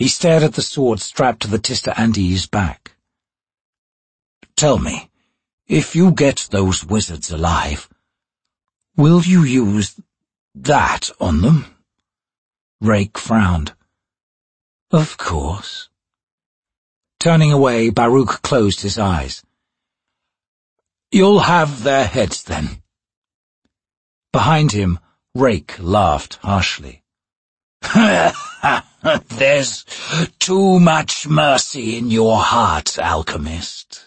He stared at the sword strapped to the Tista Andi's back. "Tell me, if you get those wizards alive, will you use that on them?" Rake frowned. "Of course." Turning away, Baruch closed his eyes. "You'll have their heads, then." Behind him, Rake laughed harshly. "There's too much mercy in your heart, alchemist."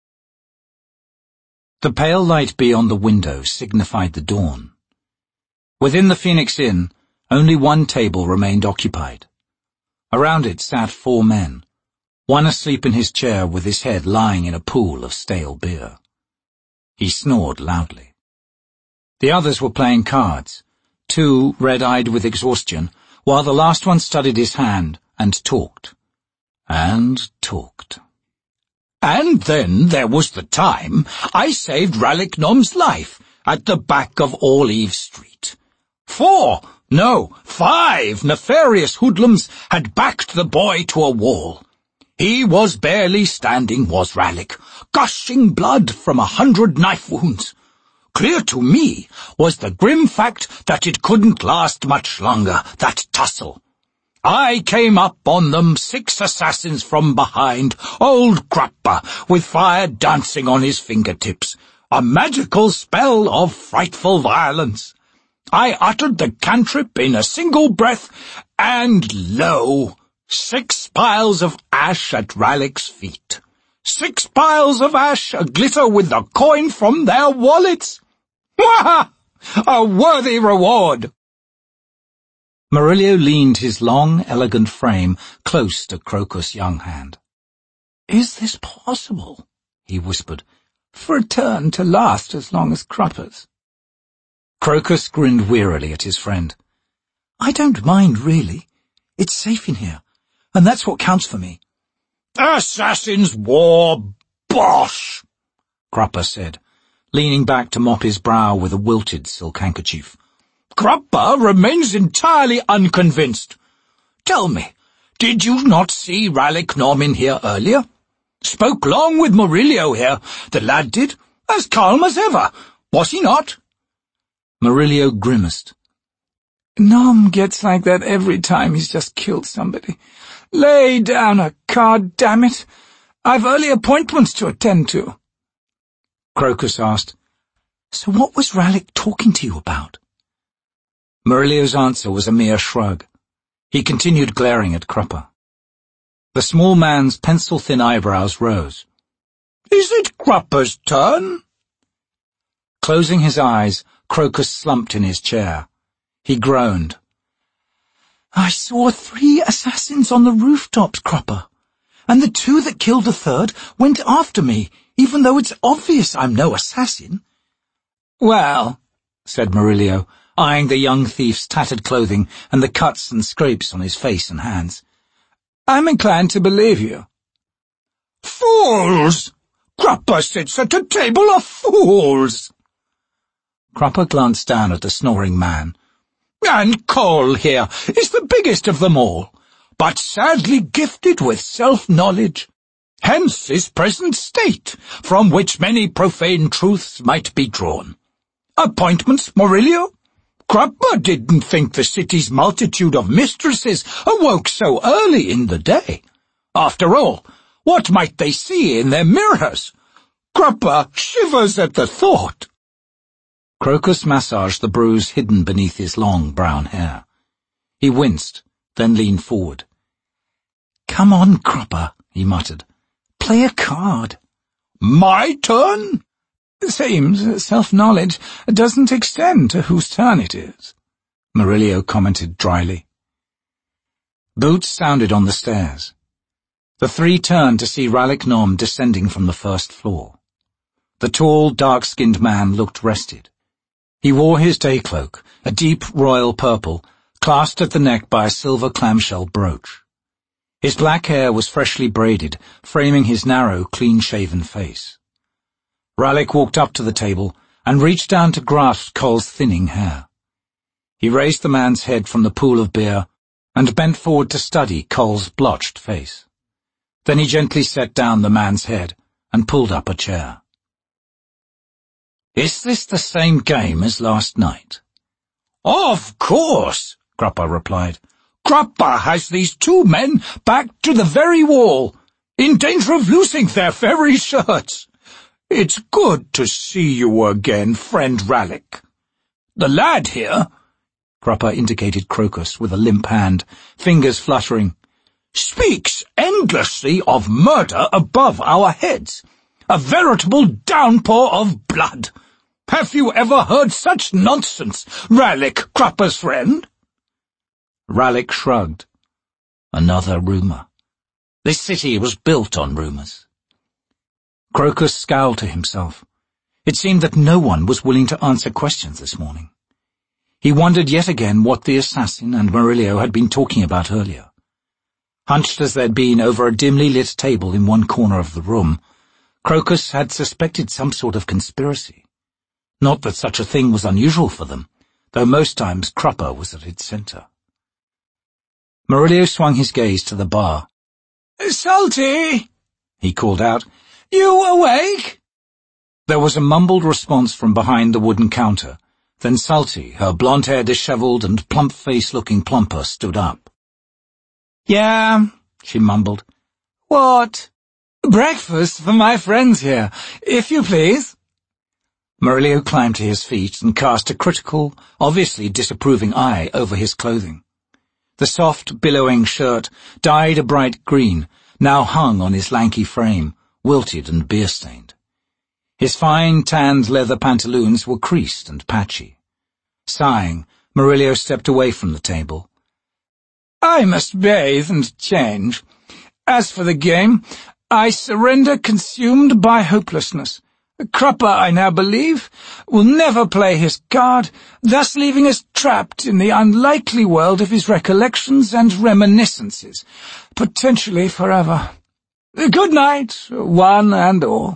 The pale light beyond the window signified the dawn. Within the Phoenix Inn, only one table remained occupied. Around it sat 4 men, one asleep in his chair with his head lying in a pool of stale beer. He snored loudly. The others were playing cards, 2 red-eyed with exhaustion, while the last one studied his hand and talked. And talked. "And then there was the time I saved Rallick Nom's life at the back of All Eve Street. 5 nefarious hoodlums had backed the boy to a wall. He was barely standing, was Rallick, gushing blood from 100 knife wounds. Clear to me was the grim fact that it couldn't last much longer, that tussle. I came up on them, 6 assassins from behind, old Grappa with fire dancing on his fingertips, a magical spell of frightful violence. I uttered the cantrip in a single breath, and lo, 6 piles of ash at Rallick's feet. 6 piles of ash a-glitter with the coin from their wallets. Wah! A worthy reward." Murillo leaned his long, elegant frame close to Crocus' young hand. "Is this possible?" he whispered, "for a turn to last as long as Crupper's?" Crocus grinned wearily at his friend. "I don't mind, really. It's safe in here, and that's what counts for me." "Assassin's War, bosh!" Crupper said, leaning back to mop his brow with a wilted silk handkerchief. "Crupper remains entirely unconvinced. Tell me, did you not see Rallick Nom in here earlier? Spoke long with Murillo here, the lad did, as calm as ever, was he not?" Murillo grimaced. "Nom gets like that every time he's just killed somebody. Lay down a card, damn it. I've early appointments to attend to." Crocus asked, "So what was Rallick talking to you about?" Murillo's answer was a mere shrug. He continued glaring at Crupper. The small man's pencil-thin eyebrows rose. "Is it Crupper's turn?" Closing his eyes, Crocus slumped in his chair. He groaned. "I saw 3 assassins on the rooftops, Crupper, and the 2 that killed the 3rd went after me, even though it's obvious I'm no assassin." "Well," said Murillo, eyeing the young thief's tattered clothing and the cuts and scrapes on his face and hands, "I'm inclined to believe you." "Fools! Crupper sits at a table of fools!" Crupper glanced down at the snoring man. "And Cole here is the biggest of them all, but sadly gifted with self-knowledge. Hence his present state, from which many profane truths might be drawn. Appointments, Murillo? Crupper didn't think the city's multitude of mistresses awoke so early in the day. After all, what might they see in their mirrors? Crupper shivers at the thought." Crocus massaged the bruise hidden beneath his long brown hair. He winced, then leaned forward. "Come on, Crupper," he muttered. "Play a card." "My turn?" "Seems self-knowledge doesn't extend to whose turn it is," Murillo commented dryly. Boots sounded on the stairs. The 3 turned to see Rallick Nom descending from the 1st floor. The tall, dark-skinned man looked rested. He wore his day cloak, a deep royal purple, clasped at the neck by a silver clamshell brooch. His black hair was freshly braided, framing his narrow, clean-shaven face. Rallick walked up to the table and reached down to grasp Cole's thinning hair. He raised the man's head from the pool of beer and bent forward to study Cole's blotched face. Then he gently set down the man's head and pulled up a chair. "Is this the same game as last night?" "Of course," Cropper replied. "Cropper has these two men backed to the very wall, in danger of losing their very shirts. It's good to see you again, friend Rallick. The lad here," Cropper indicated Crocus with a limp hand, fingers fluttering, "speaks endlessly of murder above our heads. A veritable downpour of blood. Have you ever heard such nonsense, Rallick, Cropper's friend?" Rallick shrugged. Another rumour. This city was built on rumours. Crocus scowled to himself. It seemed that no one was willing to answer questions this morning. He wondered yet again what the assassin and Murillo had been talking about earlier. Hunched as they'd been over a dimly lit table in one corner of the room, Crocus had suspected some sort of conspiracy. Not that such a thing was unusual for them, though most times Cropper was at its centre. Murillo swung his gaze to the bar. "Salty!" he called out. "You awake?" There was a mumbled response from behind the wooden counter. Then Salty, her blonde hair dishevelled and plump face looking plumper, stood up. "Yeah," she mumbled. "What?" "Breakfast for my friends here, if you please." Murillo climbed to his feet and cast a critical, obviously disapproving eye over his clothing. The soft, billowing shirt, dyed a bright green, now hung on his lanky frame, wilted and beer-stained. His fine, tanned leather pantaloons were creased and patchy. Sighing, Murillo stepped away from the table. "I must bathe and change. As for the game, I surrender consumed by hopelessness. Cropper, I now believe, will never play his card, thus leaving us trapped in the unlikely world of his recollections and reminiscences, potentially forever. Good night, one and all."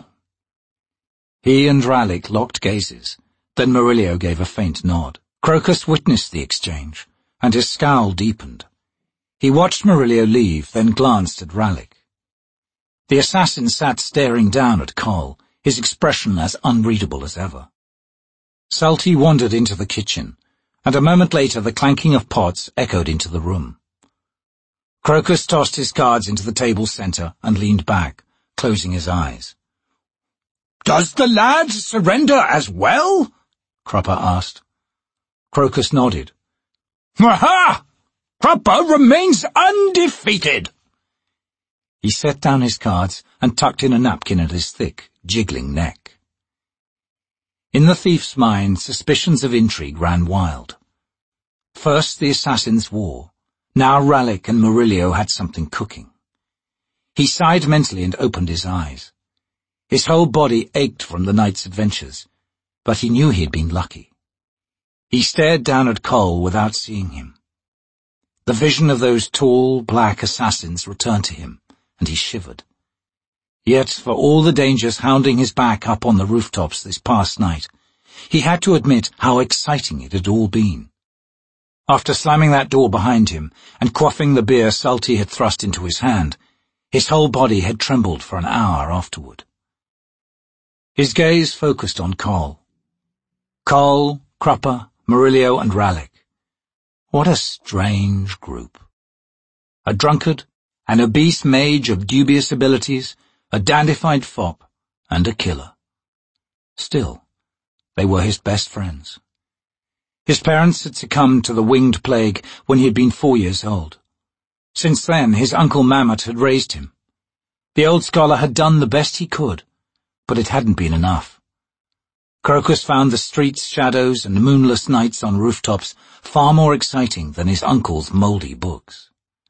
He and Rallick locked gazes. Then Murillo gave a faint nod. Crocus witnessed the exchange, and his scowl deepened. He watched Murillo leave, then glanced at Rallick. The assassin sat staring down at Cole, his expression as unreadable as ever. Salty wandered into the kitchen, and a moment later the clanking of pots echoed into the room. Crocus tossed his cards into the table's centre and leaned back, closing his eyes. "Does the lad surrender as well?" Cropper asked. Crocus nodded. "Aha! Cropper remains undefeated." He set down his cards and tucked in a napkin at his thick, jiggling neck. In the thief's mind, suspicions of intrigue ran wild. First the assassins' war. Now Rallick and Murillo had something cooking. He sighed mentally and opened his eyes. His whole body ached from the night's adventures, but he knew he had been lucky. He stared down at Cole without seeing him. The vision of those tall, black assassins returned to him, and he shivered. Yet, for all the dangers hounding his back up on the rooftops this past night, he had to admit how exciting it had all been. After slamming that door behind him and quaffing the beer Salty had thrust into his hand, his whole body had trembled for an hour afterward. His gaze focused on Cole. Cole, Cropper, Murillo, and Rallick. What a strange group. A drunkard, an obese mage of dubious abilities, a dandified fop, and a killer. Still, they were his best friends. His parents had succumbed to the winged plague when he had been 4 years old. Since then, his Uncle Mammoth had raised him. The old scholar had done the best he could, but it hadn't been enough. Crocus found the streets' shadows and moonless nights on rooftops far more exciting than his uncle's mouldy books.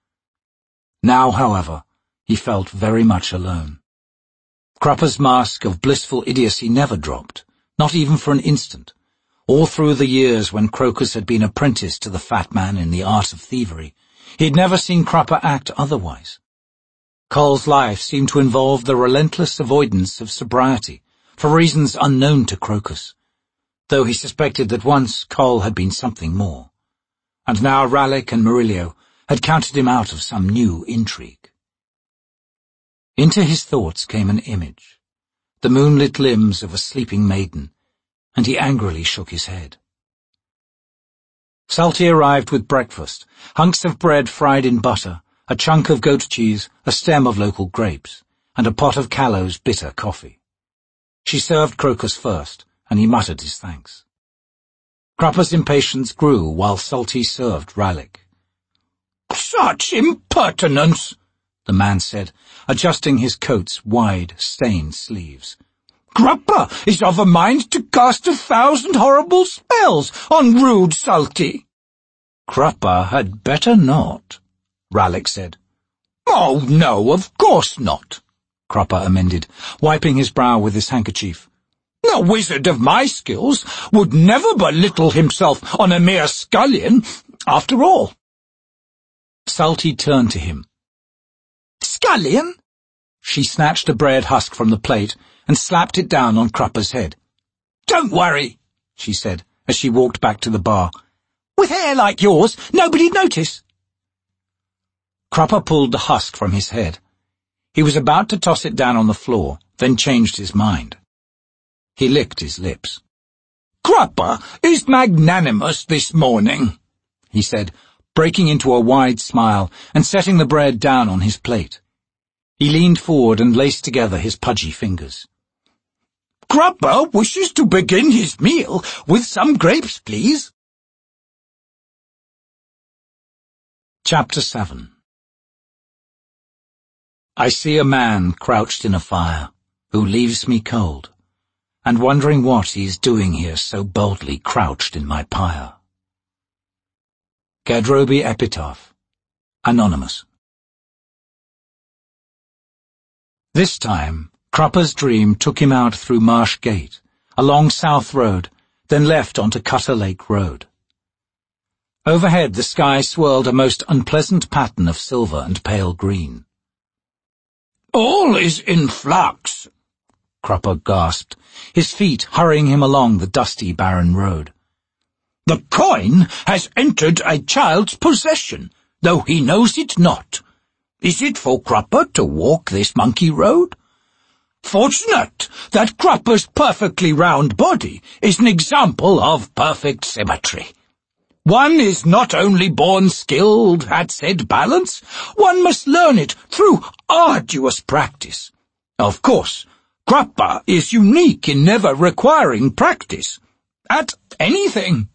Now, however, he felt very much alone. Cropper's mask of blissful idiocy never dropped, not even for an instant, all through the years when Crocus had been apprenticed to the fat man in the art of thievery. He had never seen Cropper act otherwise. Cole's life seemed to involve the relentless avoidance of sobriety, for reasons unknown to Crocus, though he suspected that once Cole had been something more. And now Rallick and Murillo had counted him out of some new intrigue. Into his thoughts came an image, the moonlit limbs of a sleeping maiden, and he angrily shook his head. Salty arrived with breakfast, hunks of bread fried in butter, a chunk of goat cheese, a stem of local grapes, and a pot of Callow's bitter coffee. She served Crocus first, and he muttered his thanks. Crupper's impatience grew while Salty served Rallick. "Such impertinence!" the man said, adjusting his coat's wide, stained sleeves. "Crupper is of a mind to cast 1,000 horrible spells on rude Salty." "Crupper had better not," Rallick said. "Oh, no, of course not," Crupper amended, wiping his brow with his handkerchief. "A wizard of my skills would never belittle himself on a mere scullion, after all." Salty turned to him. "Scullion?" She snatched a bread husk from the plate and slapped it down on Crupper's head. "Don't worry," she said, as she walked back to the bar. "With hair like yours, nobody'd notice." Crupper pulled the husk from his head. He was about to toss it down on the floor, then changed his mind. He licked his lips. "Crupper is magnanimous this morning," he said, breaking into a wide smile and setting the bread down on his plate. He leaned forward and laced together his pudgy fingers. "Crupper wishes to begin his meal with some grapes, please." Chapter 7. I see a man crouched in a fire, who leaves me cold, and wondering what he is doing here so boldly crouched in my pyre. Gadrobi Epitaph, Anonymous. This time, Crupper's dream took him out through Marsh Gate, along South Road, then left onto Cutter Lake Road. Overhead the sky swirled a most unpleasant pattern of silver and pale green. "All is in flux," Crupper gasped, his feet hurrying him along the dusty, barren road. "The coin has entered a child's possession, though he knows it not. Is it for Crupper to walk this monkey road? Fortunate that Crupper's perfectly round body is an example of perfect symmetry. One is not only born skilled at said balance, one must learn it through arduous practice. Of course, Crupper is unique in never requiring practice at anything."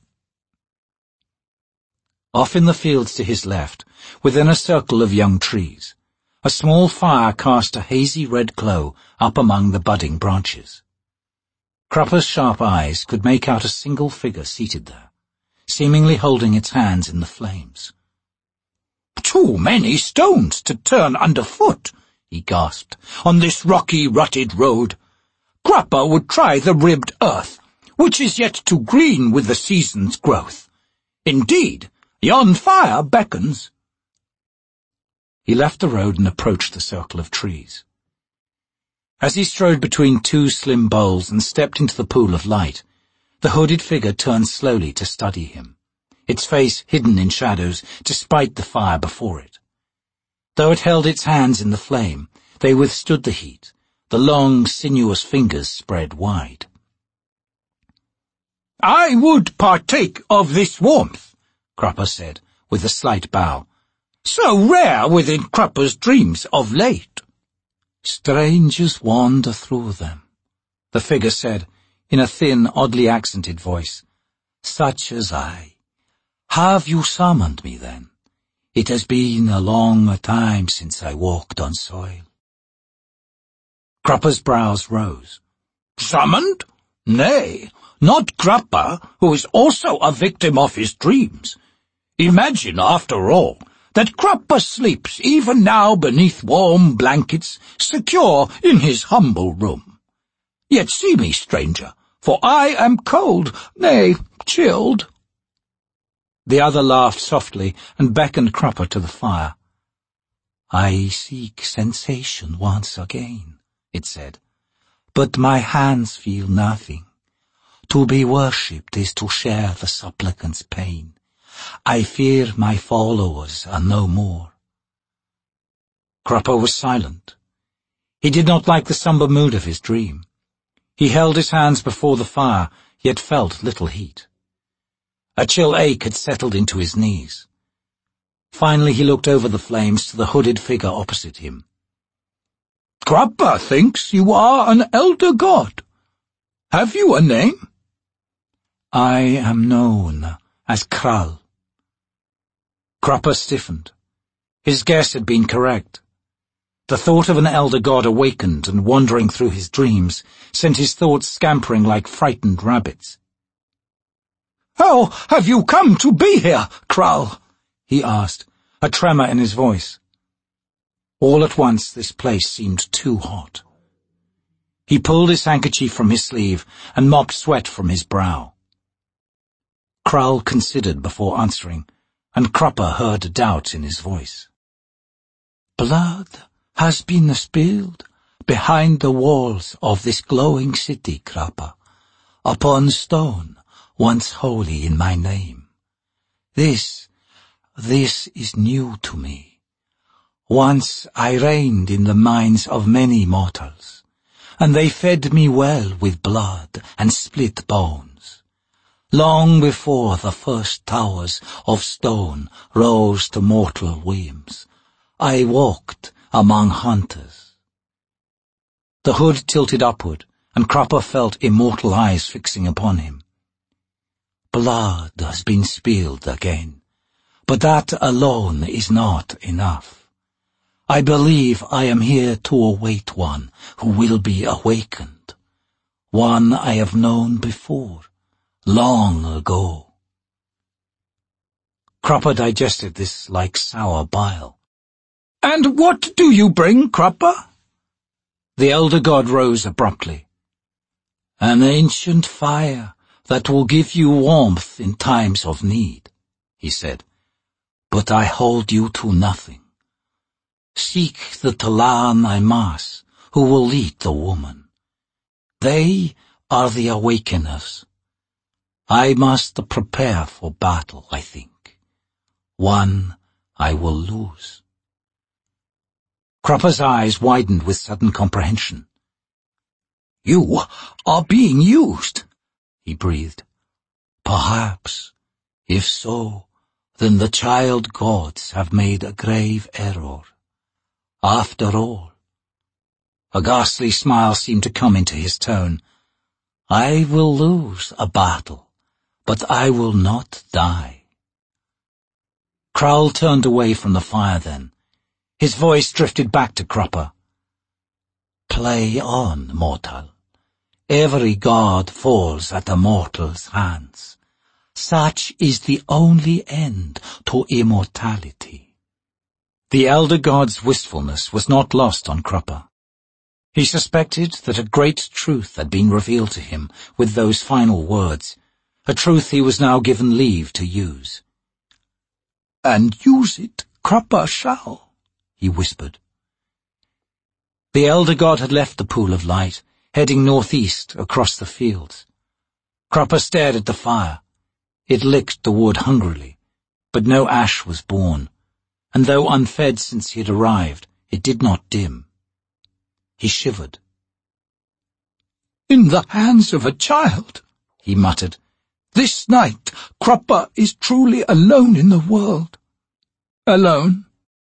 Off in the fields to his left, within a circle of young trees, a small fire cast a hazy red glow up among the budding branches. Crupper's sharp eyes could make out a single figure seated there, seemingly holding its hands in the flames. "Too many stones to turn underfoot," he gasped, "on this rocky, rutted road. Crupper would try the ribbed earth, which is yet too green with the season's growth. Indeed, yon fire beckons." He left the road and approached the circle of trees. As he strode between two slim boles and stepped into the pool of light, the hooded figure turned slowly to study him, its face hidden in shadows despite the fire before it. Though it held its hands in the flame, they withstood the heat, the long, sinuous fingers spread wide. "I would partake of this warmth," Crupper said, with a slight bow. "So rare within Crupper's dreams of late." "Strangers wander through them," the figure said, in a thin, oddly accented voice. "Such as I. Have you summoned me, then? It has been a long time since I walked on soil." Crupper's brows rose. "Summoned? Nay, not Crupper, who is also a victim of his dreams. Imagine, after all, that Crupper sleeps even now beneath warm blankets, secure in his humble room. Yet see me, stranger, for I am cold, nay, chilled." The other laughed softly and beckoned Crupper to the fire. "I seek sensation once again," it said, "but my hands feel nothing. To be worshipped is to share the supplicant's pain, I fear my followers are no more." Crupper was silent. He did not like the somber mood of his dream. He held his hands before the fire, yet felt little heat. A chill ache had settled into his knees. Finally he looked over the flames to the hooded figure opposite him. "Crupper thinks you are an elder god. Have you a name?" "I am known as Kral." Crupper stiffened. His guess had been correct. The thought of an elder god awakened and wandering through his dreams sent his thoughts scampering like frightened rabbits. "How have you come to be here, Kral?" he asked, a tremor in his voice. All at once this place seemed too hot. He pulled his handkerchief from his sleeve and mopped sweat from his brow. Kral considered before answering, and Crupper heard doubt in his voice. "Blood has been spilled behind the walls of this glowing city, Crupper, upon stone once holy in my name. This is new to me. Once I reigned in the minds of many mortals, and they fed me well with blood and split bones. Long before the first towers of stone rose to mortal whims, I walked among hunters." The hood tilted upward, and Crupper felt immortal eyes fixing upon him. "Blood has been spilled again, but that alone is not enough. I believe I am here to await one who will be awakened, one I have known before, long ago." Crupper digested this like sour bile. "And what do you bring, Crupper?" The elder god rose abruptly. "An ancient fire that will give you warmth in times of need," he said. "But I hold you to nothing. Seek the Talan Imas, who will lead the woman. They are the awakeners. I must prepare for battle, I think. One I will lose." Crupper's eyes widened with sudden comprehension. "You are being used," he breathed. "Perhaps. If so, then the child gods have made a grave error. After all," a ghastly smile seemed to come into his tone, "I will lose a battle, but I will not die." Kral turned away from the fire then. His voice drifted back to Crupper. "Play on, mortal. Every god falls at a mortal's hands. Such is the only end to immortality." The elder god's wistfulness was not lost on Crupper. He suspected that a great truth had been revealed to him with those final words, a truth he was now given leave to use. "And use it, Crupper shall," he whispered. The elder god had left the pool of light, heading northeast across the fields. Crupper stared at the fire. It licked the wood hungrily, but no ash was born, and though unfed since he had arrived, it did not dim. He shivered. "In the hands of a child," he muttered. "This night, Crupper is truly alone in the world. Alone."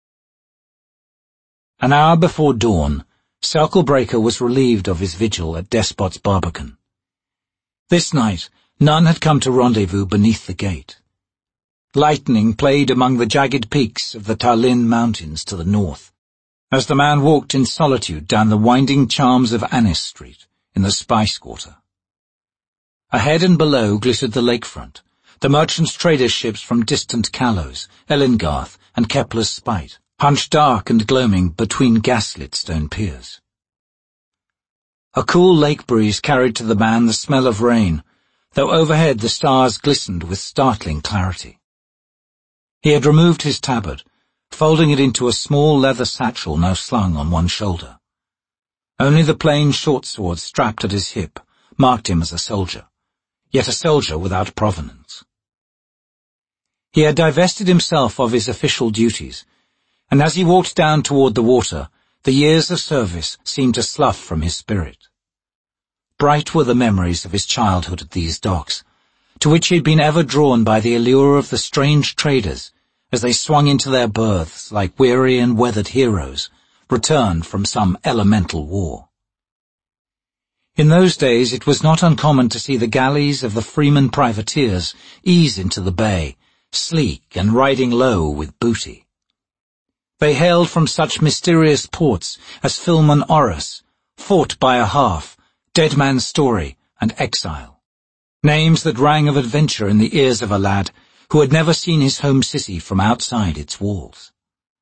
An hour before dawn, Circlebreaker was relieved of his vigil at Despot's Barbican. This night, none had come to rendezvous beneath the gate. Lightning played among the jagged peaks of the Tarlin Mountains to the north, as the man walked in solitude down the winding charms of Annis Street in the Spice Quarter. Ahead and below glittered the lakefront, the merchants' traders' ships from distant Callows, Ellengarth, and Kepler's Spite, hunched dark and gloaming between gaslit stone piers. A cool lake breeze carried to the man the smell of rain, though overhead the stars glistened with startling clarity. He had removed his tabard, folding it into a small leather satchel now slung on one shoulder. Only the plain short sword strapped at his hip marked him as a soldier, yet a soldier without provenance. He had divested himself of his official duties, and as he walked down toward the water, the years of service seemed to slough from his spirit. Bright were the memories of his childhood at these docks, to which he had been ever drawn by the allure of the strange traders as they swung into their berths like weary and weathered heroes, returned from some elemental war. In those days it was not uncommon to see the galleys of the freeman privateers ease into the bay, sleek and riding low with booty. They hailed from such mysterious ports as Filmon Oris, Fought by a Half, Dead Man's Story, and Exile. Names that rang of adventure in the ears of a lad who had never seen his home city from outside its walls.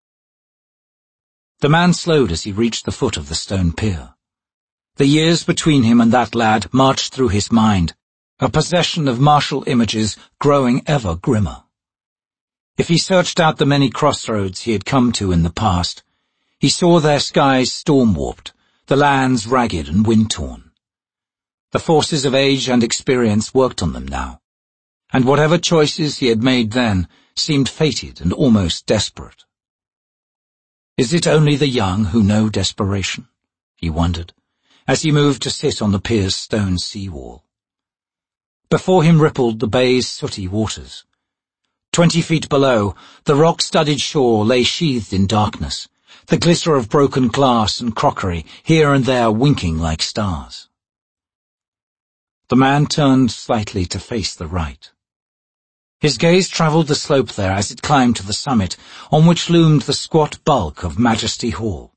The man slowed as he reached the foot of the stone pier. The years between him and that lad marched through his mind, a possession of martial images growing ever grimmer. If he searched out the many crossroads he had come to in the past, he saw their skies storm-warped, the lands ragged and wind-torn. The forces of age and experience worked on them now, and whatever choices he had made then seemed fated and almost desperate. Is it only the young who know desperation? He wondered, as he moved to sit on the pier's stone sea-wall. Before him rippled the bay's sooty waters. 20 feet below, the rock-studded shore lay sheathed in darkness, the glitter of broken glass and crockery here and there winking like stars. The man turned slightly to face the right. His gaze travelled the slope there as it climbed to the summit, on which loomed the squat bulk of Majesty Hall.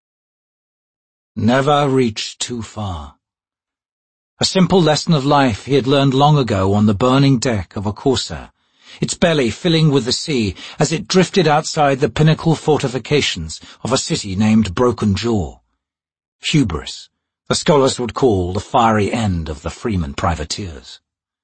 Never reach too far. A simple lesson of life he had learned long ago on the burning deck of a corsair, its belly filling with the sea as it drifted outside the pinnacle fortifications of a city named Broken Jaw. Hubris, the scholars would call the fiery end of the freeman privateers.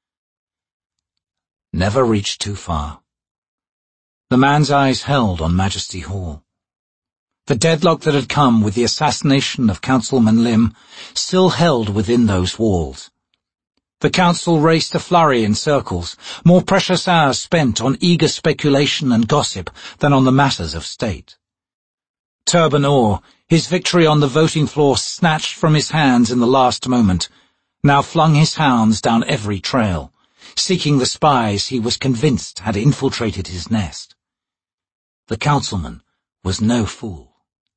Never reach too far. The man's eyes held on Majesty Hall. The deadlock that had come with the assassination of Councilman Lim still held within those walls. The council raced a flurry in circles, more precious hours spent on eager speculation and gossip than on the matters of state. Turban Orr, his victory on the voting floor snatched from his hands in the last moment, now flung his hounds down every trail, seeking the spies he was convinced had infiltrated his nest. The councilman was no fool.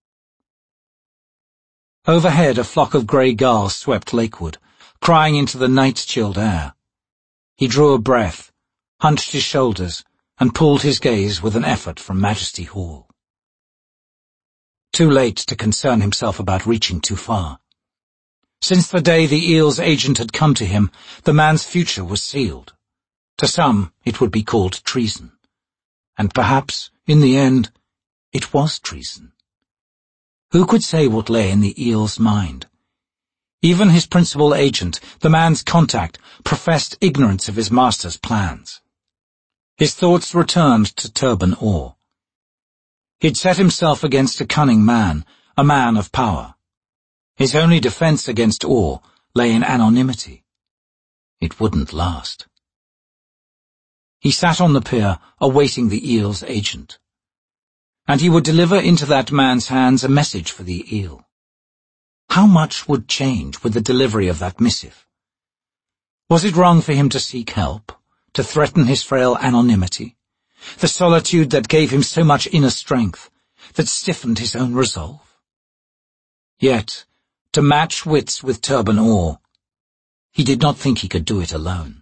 Overhead a flock of grey gulls swept lakeward, crying into the night-chilled air. He drew a breath, hunched his shoulders, and pulled his gaze with an effort from Majesty Hall. Too late to concern himself about reaching too far. Since the day the Eel's agent had come to him, the man's future was sealed. To some, it would be called treason. And perhaps, in the end, it was treason. Who could say what lay in the Eel's mind? Even his principal agent, the man's contact, professed ignorance of his master's plans. His thoughts returned to Turban Orr. He'd set himself against a cunning man, a man of power. His only defense against Orr lay in anonymity. It wouldn't last. He sat on the pier, awaiting the Eel's agent. And he would deliver into that man's hands a message for the Eel. How much would change with the delivery of that missive? Was it wrong for him to seek help, to threaten his frail anonymity, the solitude that gave him so much inner strength, that stiffened his own resolve? Yet, to match wits with Turban Orr, he did not think he could do it alone.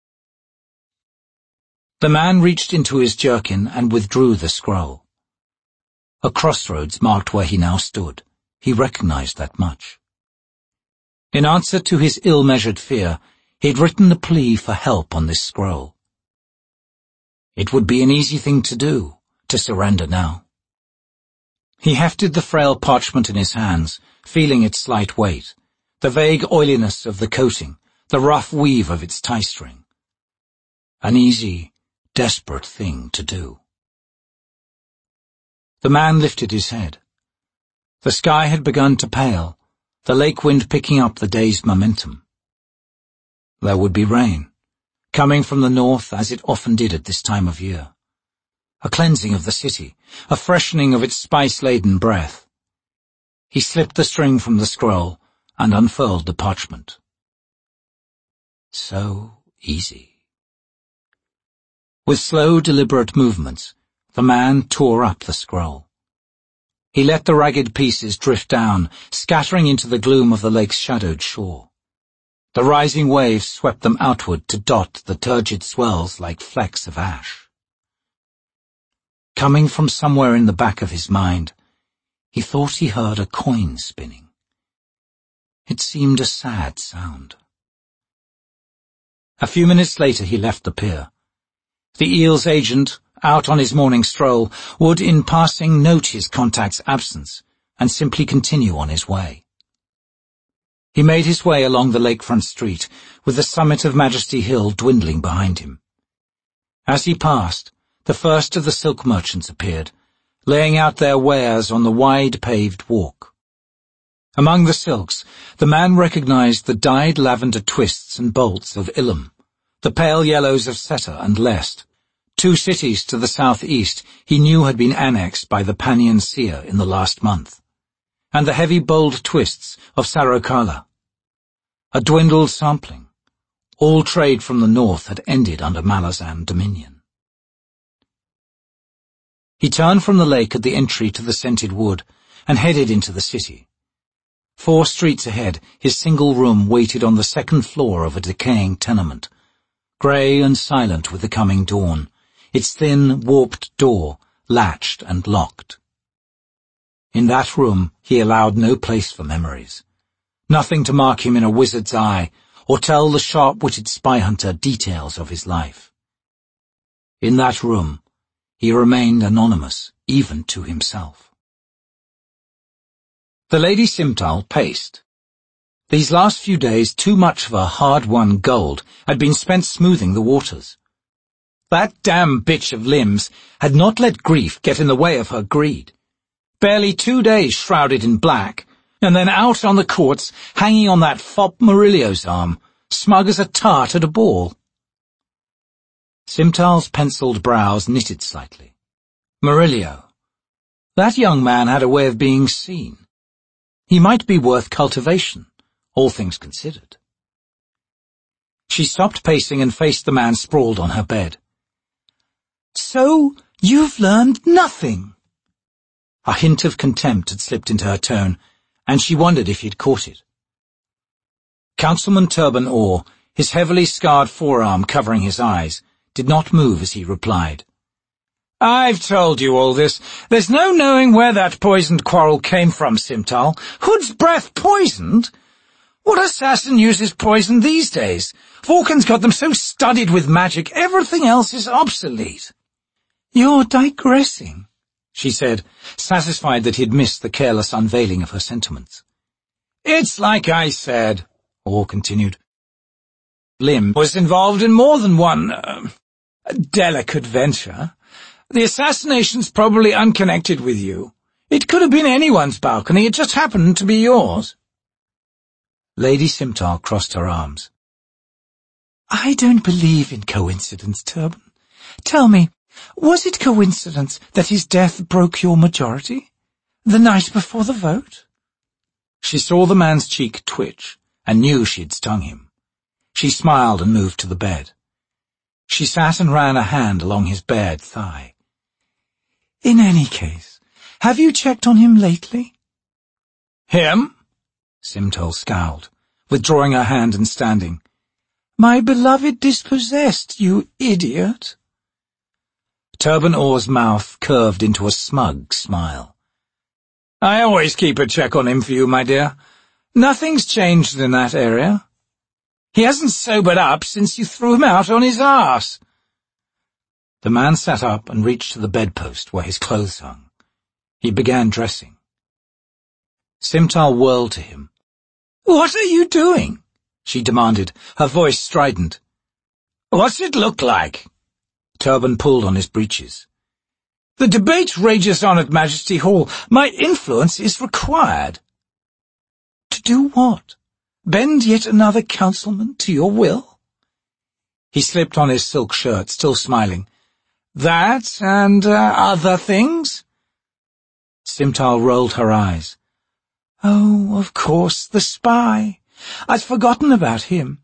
The man reached into his jerkin and withdrew the scroll. A crossroads marked where he now stood. He recognized that much. In answer to his ill-measured fear, he had written a plea for help on this scroll. It would be an easy thing to do, to surrender now. He hefted the frail parchment in his hands, feeling its slight weight, the vague oiliness of the coating, the rough weave of its tie-string. An easy, desperate thing to do. The man lifted his head. The sky had begun to pale, the lake wind picking up the day's momentum. There would be rain, coming from the north as it often did at this time of year. a cleansing of the city, a freshening of its spice-laden breath. He slipped the string from the scroll and unfurled the parchment. So easy. With slow, deliberate movements, the man tore up the scroll. He let the ragged pieces drift down, scattering into the gloom of the lake's shadowed shore. The rising waves swept them outward to dot the turgid swells like flecks of ash. Coming from somewhere in the back of his mind, he thought he heard a coin spinning. It seemed a sad sound. A few minutes later he left the pier. The eel's agent, out on his morning stroll, would in passing note his contact's absence and simply continue on his way. He made his way along the lakefront street, with the summit of Majesty Hill dwindling behind him. As he passed, the first of the silk merchants appeared, laying out their wares on the wide paved walk. Among the silks, the man recognized the dyed lavender twists and bolts of Ilam, the pale yellows of Seta and Lest, 2 cities to the southeast he knew had been annexed by the Panian Seer in the last month, and the heavy bold twists of Sarokala. A dwindled sampling. All trade from the north had ended under Malazan dominion. He turned from the lake at the entry to the scented wood and headed into the city. 4 streets ahead, his single room waited on the second floor of a decaying tenement, grey and silent with the coming dawn, its thin, warped door latched and locked. In that room he allowed no place for memories, nothing to mark him in a wizard's eye or tell the sharp-witted spy hunter details of his life. In that room he remained anonymous, even to himself. The Lady Simtal paced. These last few days, too much of her hard-won gold had been spent smoothing the waters. That damn bitch of Limbs had not let grief get in the way of her greed. Barely 2 days shrouded in black, and then out on the courts, hanging on that fop Murillo's arm, smug as a tart at a ball. Simtal's penciled brows knitted slightly. Murillo. That young man had a way of being seen. He might be worth cultivation, all things considered. She stopped pacing and faced the man sprawled on her bed. So, you've learned nothing. A hint of contempt had slipped into her tone, and she wondered if he'd caught it. Councilman Turban Orr, his heavily scarred forearm covering his eyes, did not move as he replied. I've told you all this. There's no knowing where that poisoned quarrel came from, Simtal. Hood's breath poisoned? What assassin uses poison these days? Falcon's got them so studied with magic, everything else is obsolete. You're digressing, she said, satisfied that he'd missed the careless unveiling of her sentiments. It's like I said, Orr continued. Lim was involved in more than one, delicate venture. The assassination's probably unconnected with you. It could have been anyone's balcony, it just happened to be yours. Lady Simtal crossed her arms. I don't believe in coincidence, Turban. Tell me, was it coincidence that his death broke your majority? The night before the vote? She saw the man's cheek twitch and knew she'd stung him. She smiled and moved to the bed. She sat and ran a hand along his bared thigh. In any case, have you checked on him lately? Him? Simtal scowled, withdrawing her hand and standing. My beloved dispossessed, you idiot. Turban Orr's mouth curved into a smug smile. I always keep a check on him for you, my dear. Nothing's changed in that area. He hasn't sobered up since you threw him out on his arse. The man sat up and reached to the bedpost where his clothes hung. He began dressing. Simtal whirled to him. What are you doing? She demanded, her voice strident. What's it look like? Turban pulled on his breeches. The debate rages on at Majesty Hall. My influence is required. To do what? Bend yet another councilman to your will? He slipped on his silk shirt, still smiling. That and other things? Simtal rolled her eyes. Oh, of course, the spy. I'd forgotten about him.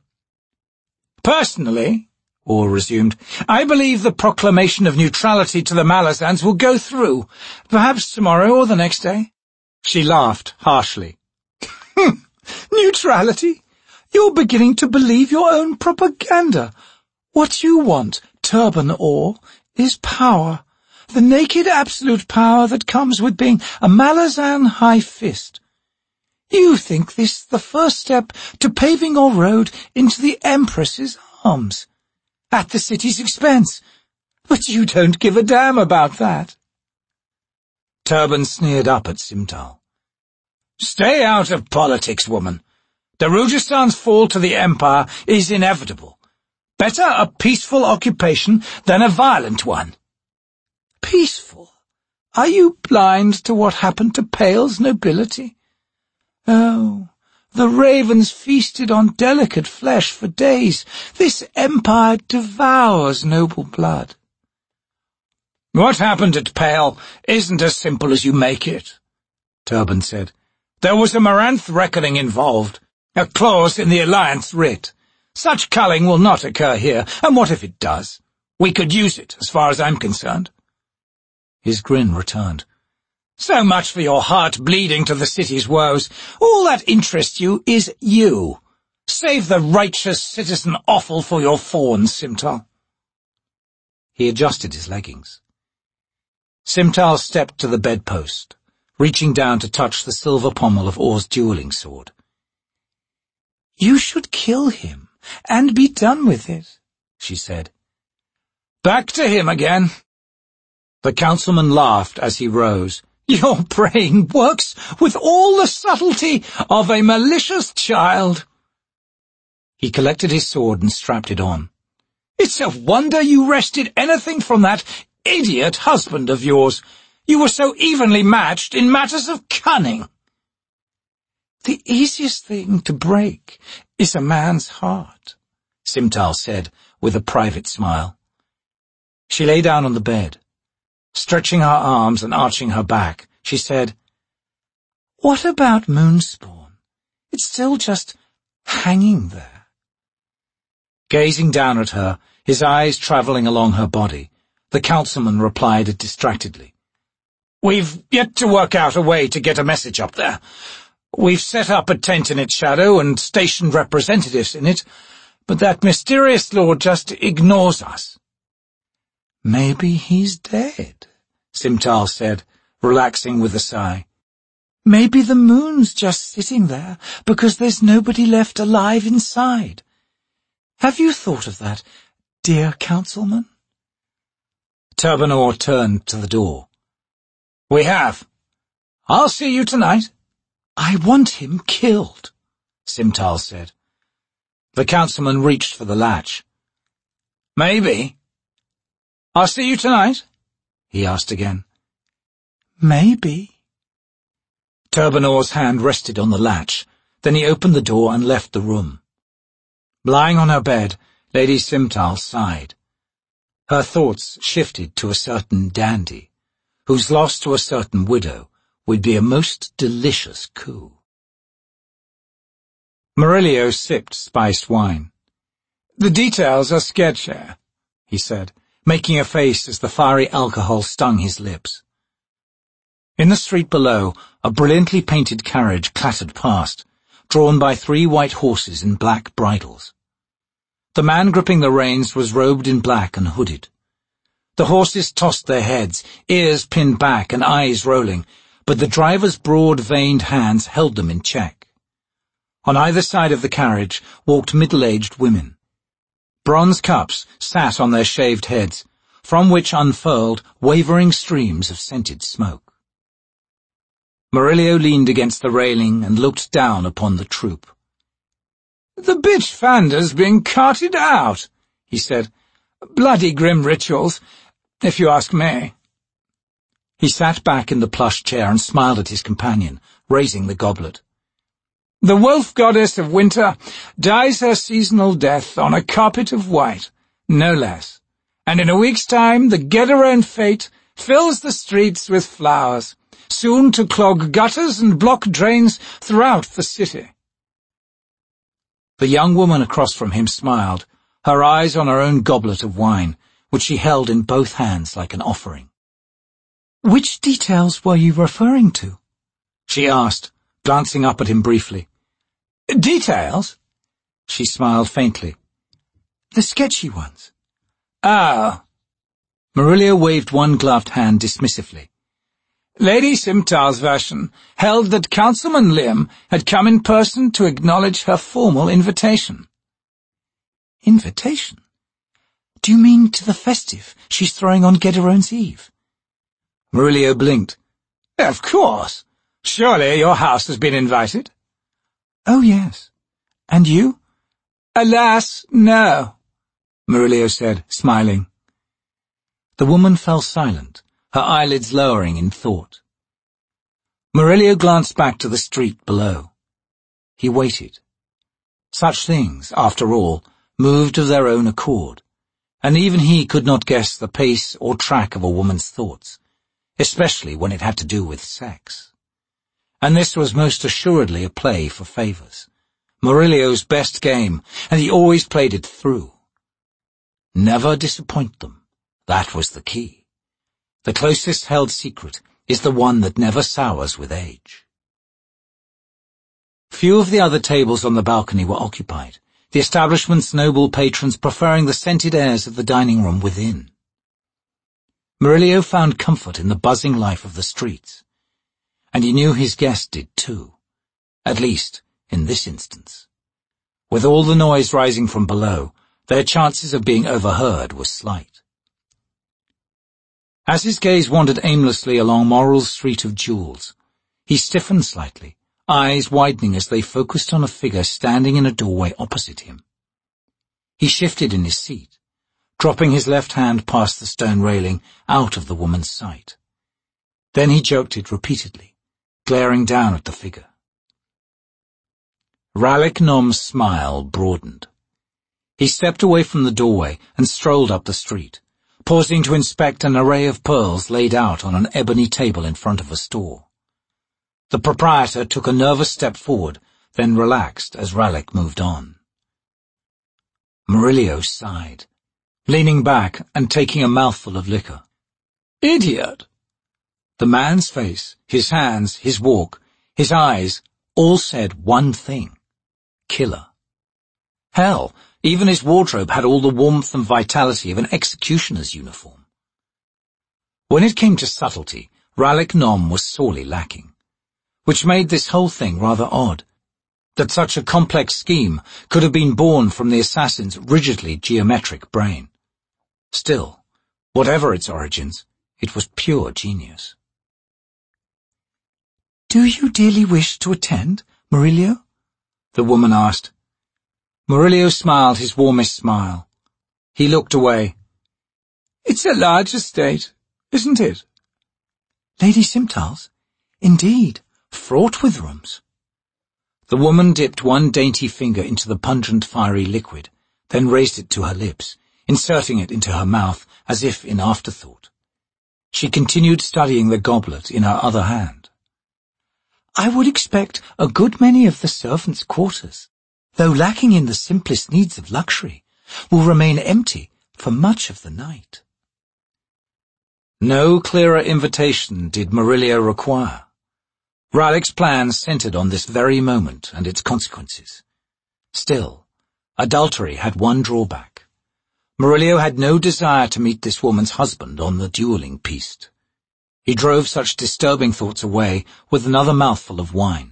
Personally, Orr resumed, I believe the proclamation of neutrality to the Malazans will go through, perhaps tomorrow or the next day. She laughed harshly. Neutrality? You're beginning to believe your own propaganda. What you want, Turban Orr, is power. The naked absolute power that comes with being a Malazan High Fist. You think this the first step to paving your road into the Empress's arms, at the city's expense. But you don't give a damn about that. Turban sneered up at Simtal. Stay out of politics, woman. Darujistan's fall to the Empire is inevitable. Better a peaceful occupation than a violent one. Peaceful? Are you blind to what happened to Pale's nobility? Oh, the ravens feasted on delicate flesh for days. This empire devours noble blood. What happened at Pale isn't as simple as you make it, Turban said. There was a Maranth reckoning involved, a clause in the Alliance writ. Such culling will not occur here, and what if it does? We could use it, as far as I'm concerned. His grin returned. So much for your heart bleeding to the city's woes. All that interests you is you. Save the righteous citizen offal for your fawns, Simtal. He adjusted his leggings. Simtal stepped to the bedpost, reaching down to touch the silver pommel of Orr's dueling sword. You should kill him, and be done with it, she said. Back to him again. The councilman laughed as he rose. Your brain works with all the subtlety of a malicious child. He collected his sword and strapped it on. It's a wonder you wrested anything from that idiot husband of yours. You were so evenly matched in matters of cunning. The easiest thing to break is a man's heart, Simtal said with a private smile. She lay down on the bed. Stretching her arms and arching her back, she said, What about Moonspawn? It's still just hanging there. Gazing down at her, his eyes travelling along her body, the councilman replied distractedly. We've yet to work out a way to get a message up there. We've set up a tent in its shadow and stationed representatives in it, but that mysterious lord just ignores us. Maybe he's dead, Simtal said, relaxing with a sigh. Maybe the moon's just sitting there because there's nobody left alive inside. Have you thought of that, dear councilman? Turban Orr turned to the door. We have. I'll see you tonight. I want him killed, Simtal said. The councilman reached for the latch. Maybe. I'll see you tonight, he asked again. Maybe. Turban Orr's hand rested on the latch. Then he opened the door and left the room. Lying on her bed, Lady Simtal sighed. Her thoughts shifted to a certain dandy, whose loss to a certain widow would be a most delicious coup. Murillo sipped spiced wine. The details are sketchy, he said, making a face as the fiery alcohol stung his lips. In the street below, a brilliantly painted carriage clattered past, drawn by 3 white horses in black bridles. The man gripping the reins was robed in black and hooded. The horses tossed their heads, ears pinned back and eyes rolling, but the driver's broad-veined hands held them in check. On either side of the carriage walked middle-aged women. Bronze cups sat on their shaved heads, from which unfurled wavering streams of scented smoke. Murillo leaned against the railing and looked down upon the troop. The bitch Fander's being carted out, he said. Bloody grim rituals, if you ask me. He sat back in the plush chair and smiled at his companion, raising the goblet. The wolf goddess of winter dies her seasonal death on a carpet of white, no less, and in a week's time the Gederone fete fills the streets with flowers, soon to clog gutters and block drains throughout the city. The young woman across from him smiled, her eyes on her own goblet of wine, which she held in both hands like an offering. "Which details were you referring to?" she asked, glancing up at him briefly. "Details?" She smiled faintly. "The sketchy ones." "Ah." Murillo waved one gloved hand dismissively. Lady Simtal's version held that Councilman Liam had come in person to acknowledge her formal invitation. Invitation? Do you mean to the festive she's throwing on Gederone's Eve? Murillo blinked. Of course. Surely your house has been invited? Oh, yes. And you? Alas, no, Murillo said, smiling. The woman fell silent, her eyelids lowering in thought. Murillo glanced back to the street below. He waited. Such things, after all, moved of their own accord, and even he could not guess the pace or track of a woman's thoughts, especially when it had to do with sex. And this was most assuredly a play for favours, Murillo's best game, and he always played it through. Never disappoint them, that was the key. The closest held secret is the one that never sours with age. Few of the other tables on the balcony were occupied, the establishment's noble patrons preferring the scented airs of the dining room within. Murillo found comfort in the buzzing life of the streets, and he knew his guest did too, at least in this instance. With all the noise rising from below, their chances of being overheard were slight. As his gaze wandered aimlessly along Morrell's street of jewels, he stiffened slightly, eyes widening as they focused on a figure standing in a doorway opposite him. He shifted in his seat, dropping his left hand past the stone railing out of the woman's sight. Then he jerked it repeatedly, glaring down at the figure. Rallick Nom's smile broadened. He stepped away from the doorway and strolled up the street, pausing to inspect an array of pearls laid out on an ebony table in front of a store. The proprietor took a nervous step forward, then relaxed as Rallick moved on. Murillo sighed, leaning back and taking a mouthful of liquor. Idiot! The man's face, his hands, his walk, his eyes, all said one thing. Killer. Hell, even his wardrobe had all the warmth and vitality of an executioner's uniform. When it came to subtlety, Rallick Nom was sorely lacking, which made this whole thing rather odd, that such a complex scheme could have been born from the assassin's rigidly geometric brain. Still, whatever its origins, it was pure genius. "Do you dearly wish to attend, Murillo?" the woman asked. Murillo smiled his warmest smile. He looked away. "It's a large estate, isn't it?" "Lady Simtal's? Indeed, fraught with rooms." The woman dipped one dainty finger into the pungent fiery liquid, then raised it to her lips, inserting it into her mouth as if in afterthought. She continued studying the goblet in her other hand. "I would expect a good many of the servants' quarters, though lacking in the simplest needs of luxury, will remain empty for much of the night." No clearer invitation did Murillo require. Rallick's plans centered on this very moment and its consequences. Still, adultery had one drawback. Murillo had no desire to meet this woman's husband on the dueling piste. He drove such disturbing thoughts away with another mouthful of wine.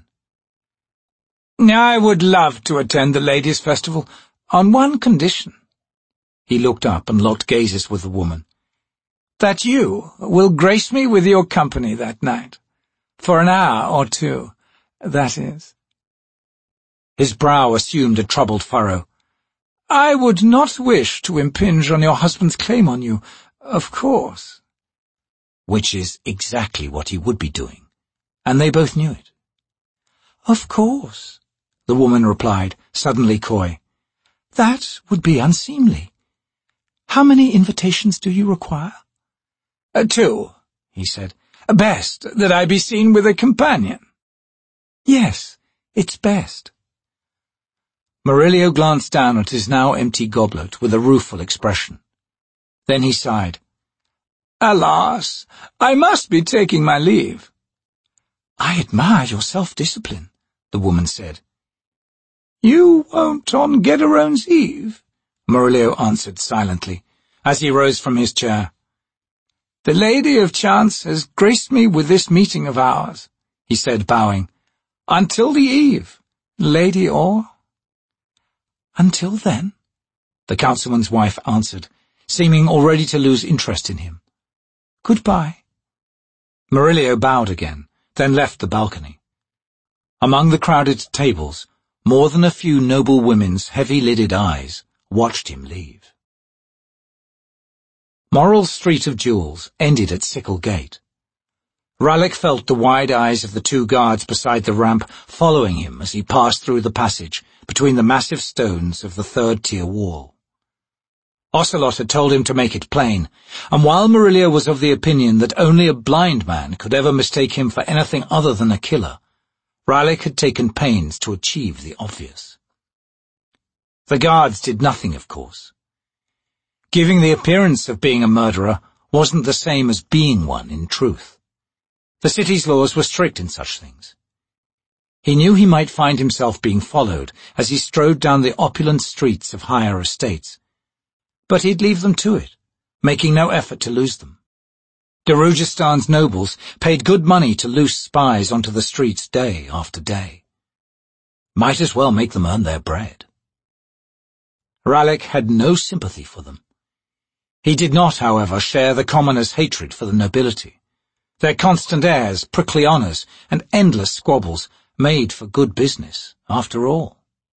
"I would love to attend the ladies' festival, on one condition." He looked up and locked gazes with the woman. "That you will grace me with your company that night. For an hour or two, that is." His brow assumed a troubled furrow. "I would not wish to impinge on your husband's claim on you, of course." Which is exactly what he would be doing, and they both knew it. "Of course," the woman replied, suddenly coy. "That would be unseemly. How many invitations do you require?" 2, he said. "Best that I be seen with a companion." "Yes, it's best." Murillo glanced down at his now empty goblet with a rueful expression. Then he sighed. "Alas, I must be taking my leave." "I admire your self-discipline," the woman said. "You won't on Gederone's Eve?" Murillo answered silently, as he rose from his chair. "The Lady of Chance has graced me with this meeting of ours," he said, bowing. "Until the eve, Lady Orr." "Until then?" the councilman's wife answered, seeming already to lose interest in him. "Goodbye." Murillo bowed again, then left the balcony. Among the crowded tables, more than a few noble women's heavy-lidded eyes watched him leave. Morrel's Street of Jewels ended at Sickle Gate. Rallick felt the wide eyes of the 2 guards beside the ramp following him as he passed through the passage between the massive stones of the 3rd-tier wall. Ocelot had told him to make it plain, and while Murillo was of the opinion that only a blind man could ever mistake him for anything other than a killer, Rallick had taken pains to achieve the obvious. The guards did nothing, of course. Giving the appearance of being a murderer wasn't the same as being one in truth. The city's laws were strict in such things. He knew he might find himself being followed as he strode down the opulent streets of higher estates, but he'd leave them to it, making no effort to lose them. Darugistan's nobles paid good money to loose spies onto the streets day after day. Might as well make them earn their bread. Rallick had no sympathy for them. He did not, however, share the commoners' hatred for the nobility. Their constant airs, prickly honours, and endless squabbles made for good business, after all.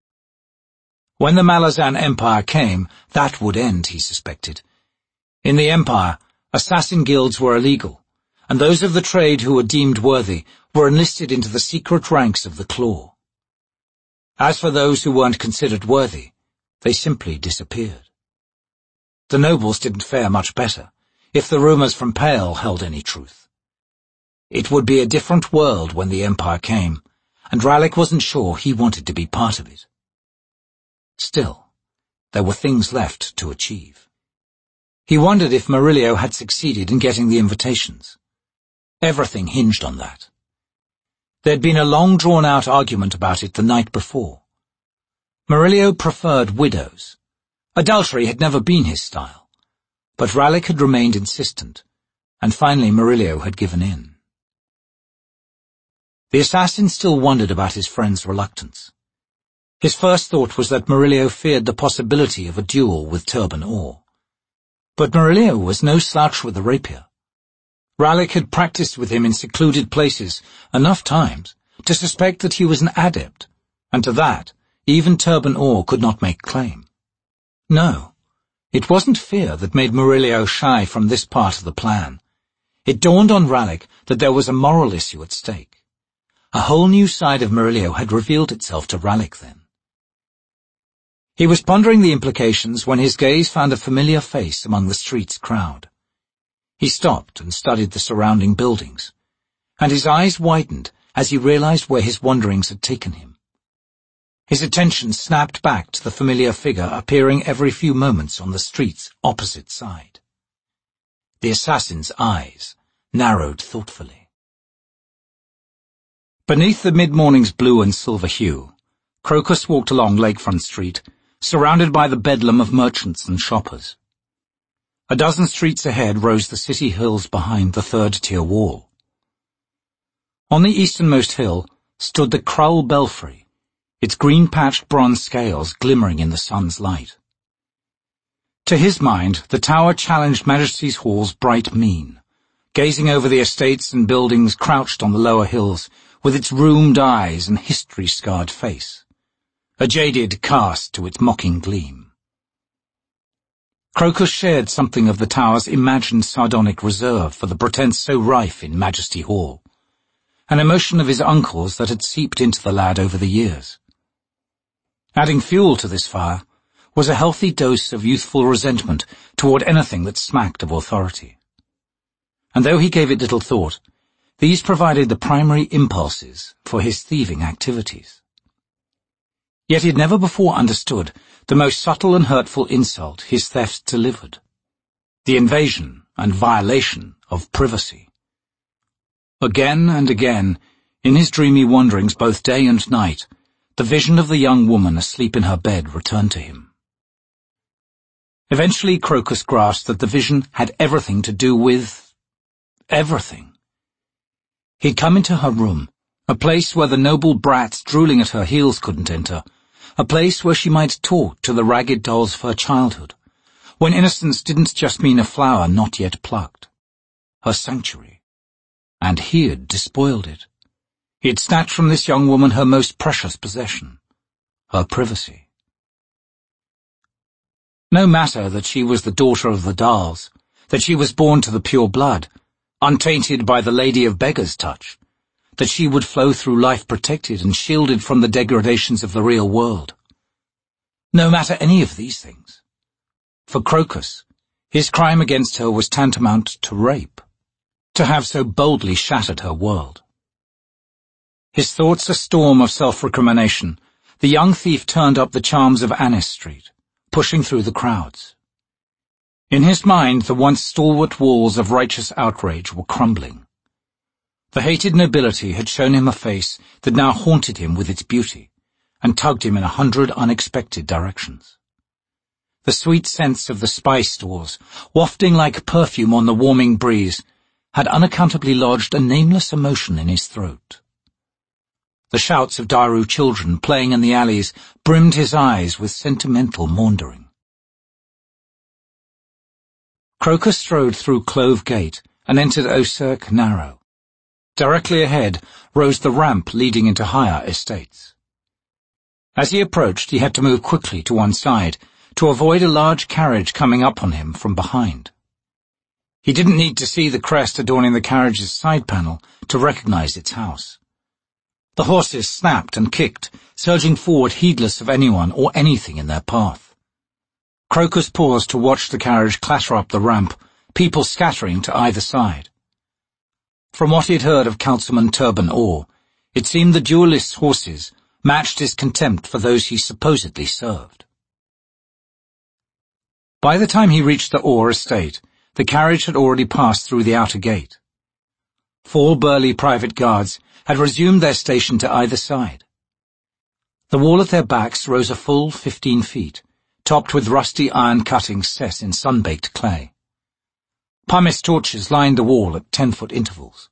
When the Malazan Empire came, that would end, he suspected. In the Empire, assassin guilds were illegal, and those of the trade who were deemed worthy were enlisted into the secret ranks of the Claw. As for those who weren't considered worthy, they simply disappeared. The nobles didn't fare much better, if the rumours from Pale held any truth. It would be a different world when the Empire came, and Rallick wasn't sure he wanted to be part of it. Still, there were things left to achieve. He wondered if Murillo had succeeded in getting the invitations. Everything hinged on that. There'd been a long drawn-out argument about it the night before. Murillo preferred widows. Adultery had never been his style, but Rallick had remained insistent, and finally Murillo had given in. The assassin still wondered about his friend's reluctance. His first thought was that Murillo feared the possibility of a duel with Turban Orr. But Murillo was no slouch with a rapier. Rallick had practiced with him in secluded places enough times to suspect that he was an adept, and to that even Turban Orr could not make claim. No, it wasn't fear that made Murillo shy from this part of the plan. It dawned on Rallick that there was a moral issue at stake. A whole new side of Murillo had revealed itself to Rallick then. He was pondering the implications when his gaze found a familiar face among the street's crowd. He stopped and studied the surrounding buildings, and his eyes widened as he realized where his wanderings had taken him. His attention snapped back to the familiar figure appearing every few moments on the street's opposite side. The assassin's eyes narrowed thoughtfully. Beneath the mid-morning's blue and silver hue, Crocus walked along Lakefront Street, surrounded by the bedlam of merchants and shoppers. A dozen streets ahead rose the city hills behind the 3rd-tier wall. On the easternmost hill stood the Krull Belfry, its green-patched bronze scales glimmering in the sun's light. To his mind, the tower challenged Majesty's Hall's bright mien, gazing over the estates and buildings crouched on the lower hills with its rheumed eyes and history-scarred face, a jaded cast to its mocking gleam. Crocus shared something of the tower's imagined sardonic reserve for the pretense so rife in Majesty Hall, an emotion of his uncle's that had seeped into the lad over the years. Adding fuel to this fire was a healthy dose of youthful resentment toward anything that smacked of authority. And though he gave it little thought, these provided the primary impulses for his thieving activities. Yet he had never before understood the most subtle and hurtful insult his thefts delivered: the invasion and violation of privacy. Again and again, in his dreamy wanderings both day and night, the vision of the young woman asleep in her bed returned to him. Eventually Crocus grasped that the vision had everything to do with everything. He'd come into her room, a place where the noble brats drooling at her heels couldn't enter, a place where she might talk to the ragged dolls of her childhood, when innocence didn't just mean a flower not yet plucked. Her sanctuary. And he had despoiled it. He had snatched from this young woman her most precious possession, her privacy. No matter that she was the daughter of the Dals, that she was born to the pure blood, untainted by the Lady of Beggar's touch, that she would flow through life protected and shielded from the degradations of the real world. No matter any of these things. For Crocus, his crime against her was tantamount to rape, to have so boldly shattered her world. His thoughts a storm of self-recrimination, the young thief turned up the charms of Annis Street, pushing through the crowds. In his mind, the once stalwart walls of righteous outrage were crumbling. The hated nobility had shown him a face that now haunted him with its beauty, and tugged him in 100 unexpected directions. The sweet scents of the spice stores, wafting like perfume on the warming breeze, had unaccountably lodged a nameless emotion in his throat. The shouts of Daru children playing in the alleys brimmed his eyes with sentimental maundering. Crocus strode through Clove Gate and entered Oserk Narrow. Directly ahead rose the ramp leading into higher estates. As he approached, he had to move quickly to one side to avoid a large carriage coming up on him from behind. He didn't need to see the crest adorning the carriage's side panel to recognize its house. The horses snapped and kicked, surging forward heedless of anyone or anything in their path. Crocus paused to watch the carriage clatter up the ramp, people scattering to either side. From what he had heard of Councilman Turban Orr, it seemed the duellist's horses matched his contempt for those he supposedly served. By the time he reached the Orr estate, the carriage had already passed through the outer gate. 4 burly private guards had resumed their station to either side. The wall at their backs rose a full 15 feet, topped with rusty iron cuttings set in sun-baked clay. Pumice torches lined the wall at 10-foot intervals.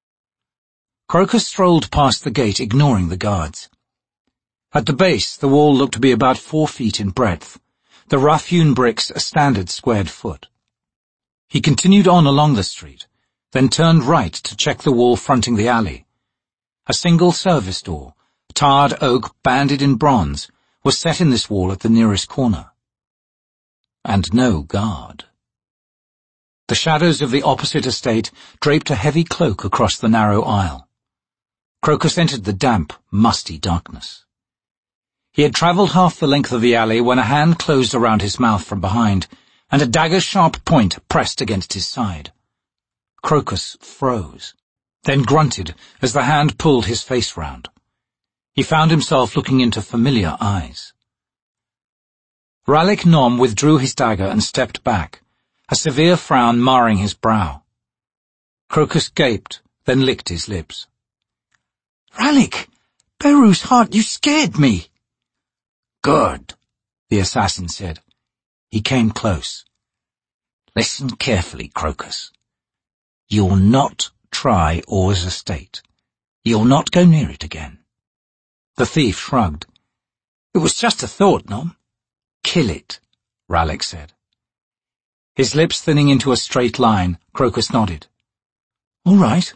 Crocus strolled past the gate, ignoring the guards. At the base, the wall looked to be about 4 feet in breadth, the rough-hewn bricks a standard squared foot. He continued on along the street, then turned right to check the wall fronting the alley. A single service door, tarred oak banded in bronze, was set in this wall at the nearest corner. And no guard. The shadows of the opposite estate draped a heavy cloak across the narrow aisle. Crocus entered the damp, musty darkness. He had travelled half the length of the alley when a hand closed around his mouth from behind, and a dagger's sharp point pressed against his side. Crocus froze, then grunted as the hand pulled his face round. He found himself looking into familiar eyes. Ralik Nom withdrew his dagger and stepped back, a severe frown marring his brow. Crocus gaped, then licked his lips. "Ralik! Beru's heart, you scared me!" "Good," the assassin said. He came close. "Listen carefully, Crocus. You'll not try Orr's estate. You'll not go near it again." The thief shrugged. "It was just a thought, Nom." "Kill it," Ralik said. His lips thinning into a straight line, Crocus nodded. "All right."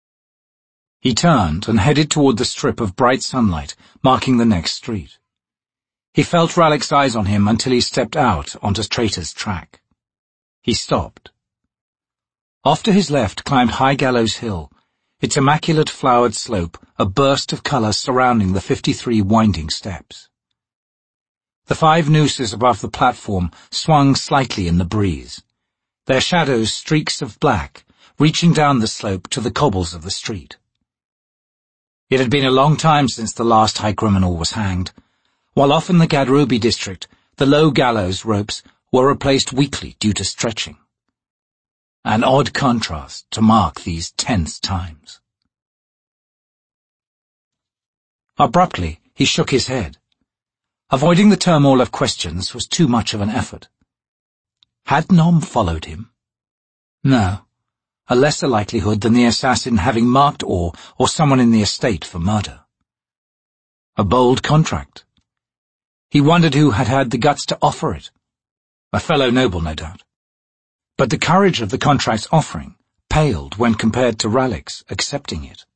He turned and headed toward the strip of bright sunlight marking the next street. He felt Ralik's eyes on him until he stepped out onto Traitor's track. He stopped. Off to his left climbed High Gallows Hill, its immaculate flowered slope a burst of colour surrounding the 53 winding steps. The 5 nooses above the platform swung slightly in the breeze, their shadows streaks of black, reaching down the slope to the cobbles of the street. It had been a long time since the last high criminal was hanged, while off in the Gadrubi district, the low gallows ropes were replaced weekly due to stretching. An odd contrast to mark these tense times. Abruptly, he shook his head. Avoiding the turmoil of questions was too much of an effort. Had Nom followed him? No, a lesser likelihood than the assassin having marked Orr or someone in the estate for murder. A bold contract. He wondered who had had the guts to offer it. A fellow noble, no doubt. But the courage of the contract's offering paled when compared to Ralik's accepting it.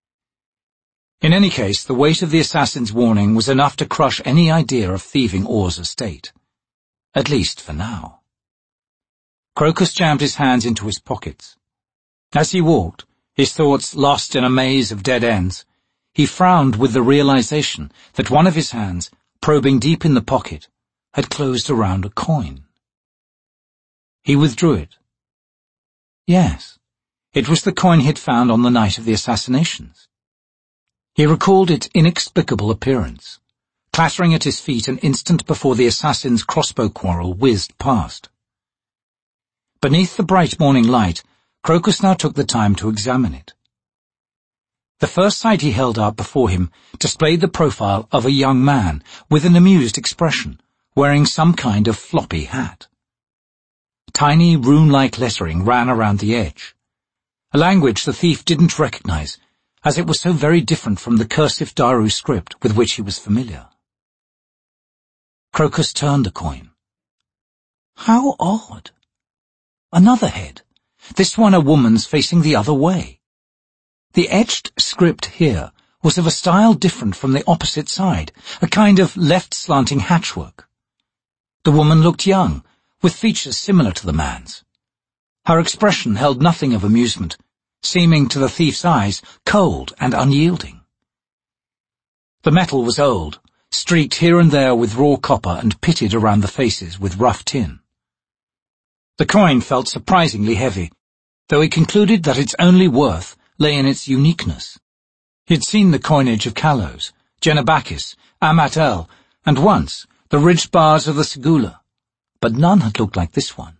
In any case, the weight of the assassin's warning was enough to crush any idea of thieving Orr's estate. At least for now. Crocus jammed his hands into his pockets. As he walked, his thoughts lost in a maze of dead ends, he frowned with the realization that one of his hands, probing deep in the pocket, had closed around a coin. He withdrew it. Yes, it was the coin he'd found on the night of the assassinations. He recalled its inexplicable appearance, clattering at his feet an instant before the assassin's crossbow quarrel whizzed past. Beneath the bright morning light, Crocus now took the time to examine it. The first sight he held up before him displayed the profile of a young man with an amused expression, wearing some kind of floppy hat. Tiny rune-like lettering ran around the edge, a language the thief didn't recognize, as it was so very different from the cursive Daru script with which he was familiar. Crocus turned the coin. How odd! Another head, this one a woman's facing the other way. The etched script here was of a style different from the opposite side, a kind of left-slanting hatchwork. The woman looked young, with features similar to the man's. Her expression held nothing of amusement, seeming to the thief's eyes cold and unyielding. The metal was old, streaked here and there with raw copper and pitted around the faces with rough tin. The coin felt surprisingly heavy, though he concluded that its only worth lay in its uniqueness. He'd seen the coinage of Kalos, Genabakis, Amat-El, and once the ridged bars of the Segula, but none had looked like this one.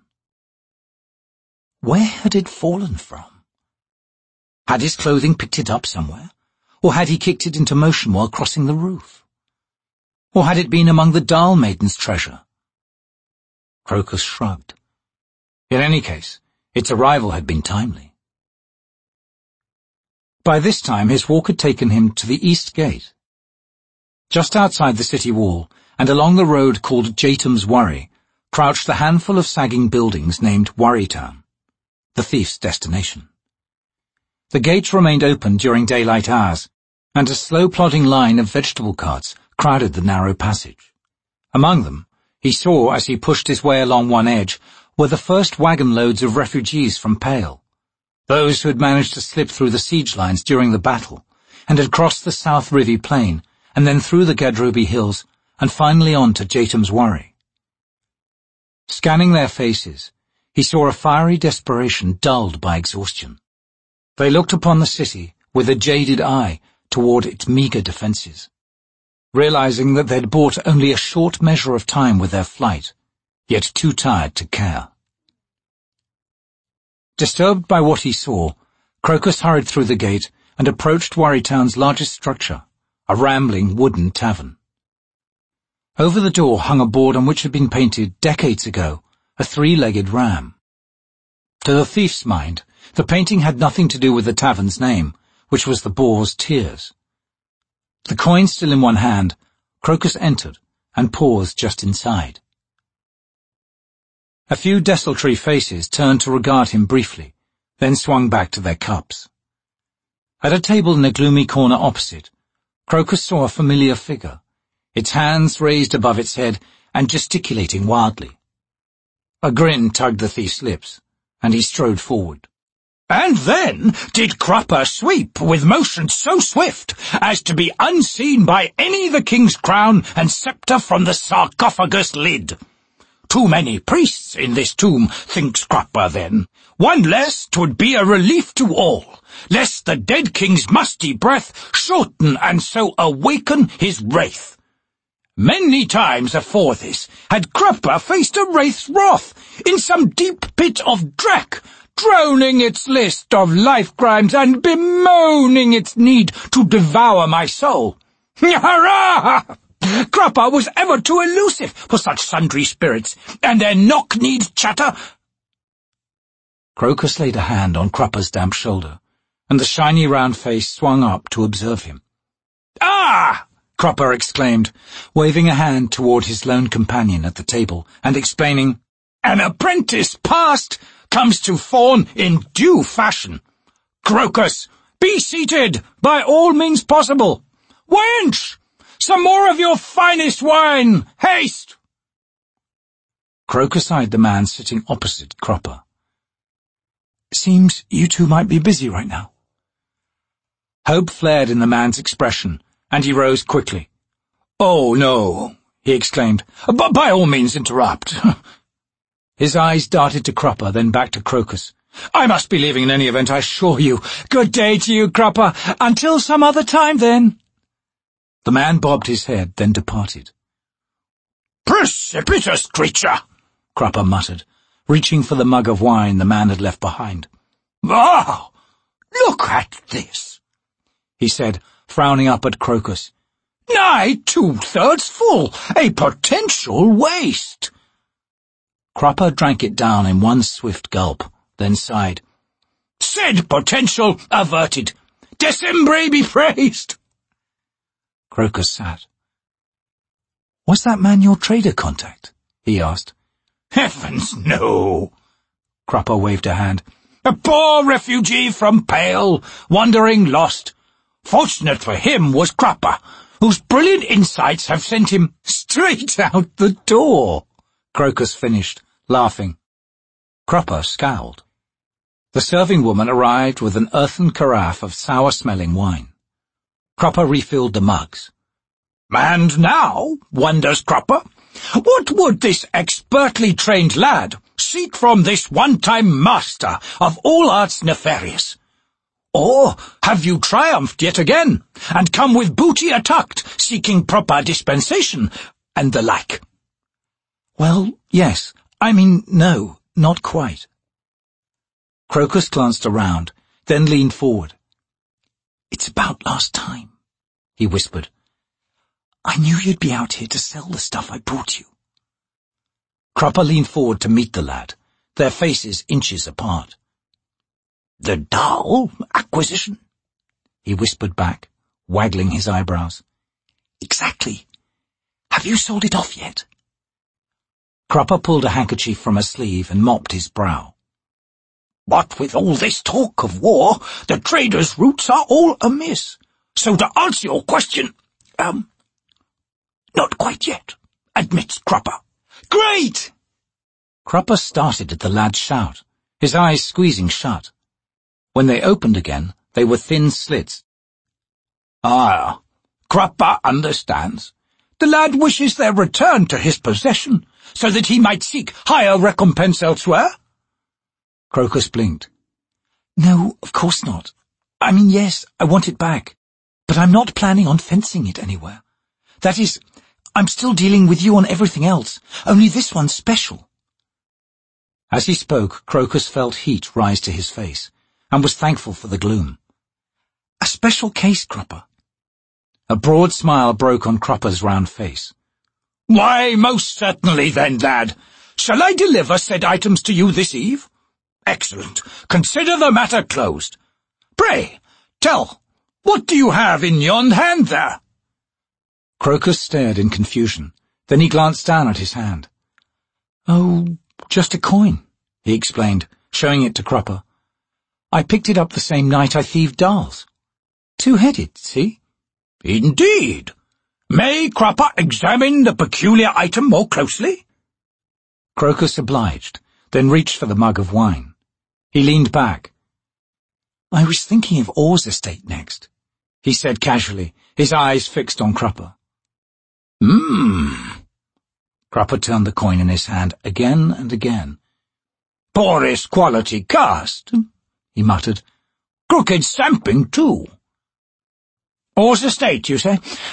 Where had it fallen from? Had his clothing picked it up somewhere, or had he kicked it into motion while crossing the roof? Or had it been among the Dahl Maiden's treasure? Crocus shrugged. In any case, its arrival had been timely. By this time his walk had taken him to the east gate. Just outside the city wall, and along the road called Jatam's Worry, crouched the handful of sagging buildings named Worrytown, the thief's destination. The gates remained open during daylight hours, and a slow-plodding line of vegetable carts crowded the narrow passage. Among them, he saw, as he pushed his way along one edge, were the first wagon loads of refugees from Pale, those who had managed to slip through the siege lines during the battle, and had crossed the South Rivi Plain, and then through the Gadrubi Hills, and finally on to Jatam's Worry. Scanning their faces, he saw a fiery desperation dulled by exhaustion. They looked upon the city with a jaded eye toward its meagre defenses, realizing that they'd bought only a short measure of time with their flight, yet too tired to care. Disturbed by what he saw, Crocus hurried through the gate and approached Worrytown's largest structure, a rambling wooden tavern. Over the door hung a board on which had been painted, decades ago, a 3-legged ram. To the thief's mind, the painting had nothing to do with the tavern's name, which was the boar's tears. The coin still in one hand, Crocus entered and paused just inside. A few desultory faces turned to regard him briefly, then swung back to their cups. At a table in a gloomy corner opposite, Crocus saw a familiar figure, its hands raised above its head and gesticulating wildly. A grin tugged the thief's lips, and he strode forward. And then did Cropper sweep with motion so swift as to be unseen by any the king's crown and sceptre from the sarcophagus lid. Too many priests in this tomb, thinks Cropper then. One less 'twould be a relief to all, lest the dead king's musty breath shorten and so awaken his wraith. Many times afore this had Cropper faced a wraith's wrath in some deep pit of dreck, droning its list of life crimes and bemoaning its need to devour my soul. Hurrah! Cropper was ever too elusive for such sundry spirits, and their knock-kneed chatter. Crocus laid a hand on Cropper's damp shoulder, and the shiny round face swung up to observe him. Ah! Cropper exclaimed, waving a hand toward his lone companion at the table, and explaining, An apprentice past comes to fawn in due fashion. Crocus, be seated by all means possible. Wench, some more of your finest wine, haste! Crocus eyed the man sitting opposite Cropper. Seems you two might be busy right now. Hope flared in the man's expression, and he rose quickly. Oh, no, he exclaimed. By all means interrupt. His eyes darted to Cropper, then back to Crocus. I must be leaving in any event, I assure you. Good day to you, Cropper. Until some other time, then. The man bobbed his head, then departed. Precipitous creature, Cropper muttered, reaching for the mug of wine the man had left behind. Ah, look at this, he said, frowning up at Crocus. Nigh 2/3 full, a potential waste. Cropper drank it down in one swift gulp, then sighed. Said potential averted. Decembre be praised. Crocus sat. Was that man your trader contact? He asked. Heavens, no. Cropper waved a hand. A poor refugee from Pale, wandering lost. Fortunate for him was Cropper, whose brilliant insights have sent him straight out the door. Crocus finished, laughing. Cropper scowled. The serving woman arrived with an earthen carafe of sour-smelling wine. Cropper refilled the mugs. And now, wonders Cropper, what would this expertly trained lad seek from this one-time master of all arts nefarious? Or have you triumphed yet again, and come with booty a-tucked, seeking proper dispensation, and the like? Well, yes. No, not quite. Crocus glanced around, then leaned forward. It's about last time, he whispered. I knew you'd be out here to sell the stuff I brought you. Cropper leaned forward to meet the lad, their faces inches apart. The dull acquisition, he whispered back, waggling his eyebrows. Exactly. Have you sold it off yet? Cropper pulled a handkerchief from a sleeve and mopped his brow. What with all this talk of war, the trader's roots are all amiss. So to answer your question, not quite yet, admits Cropper. Great! Cropper started at the lad's shout, his eyes squeezing shut. When they opened again, they were thin slits. Ah, Cropper understands. The lad wishes their return to his possession, so that he might seek higher recompense elsewhere? Crocus blinked. No, of course not. Yes, I want it back, but I'm not planning on fencing it anywhere. That is, I'm still dealing with you on everything else, only this one's special. As he spoke, Crocus felt heat rise to his face, and was thankful for the gloom. A special case, Cropper. A broad smile broke on Cropper's round face. Why, most certainly then, lad. Shall I deliver said items to you this eve? Excellent. Consider the matter closed. Pray, tell, what do you have in yon hand there? Crocus stared in confusion. Then he glanced down at his hand. Oh, just a coin, he explained, showing it to Cropper. I picked it up the same night I thieved Darl's. Two-headed, see? Indeed. May Cropper examine the peculiar item more closely? Crocus obliged, then reached for the mug of wine. He leaned back. I was thinking of Orr's estate next, he said casually, his eyes fixed on Crupper. Crupper turned the coin in his hand again and again. Poorest quality cast, he muttered. Crooked stamping, too. Orr's estate, you say?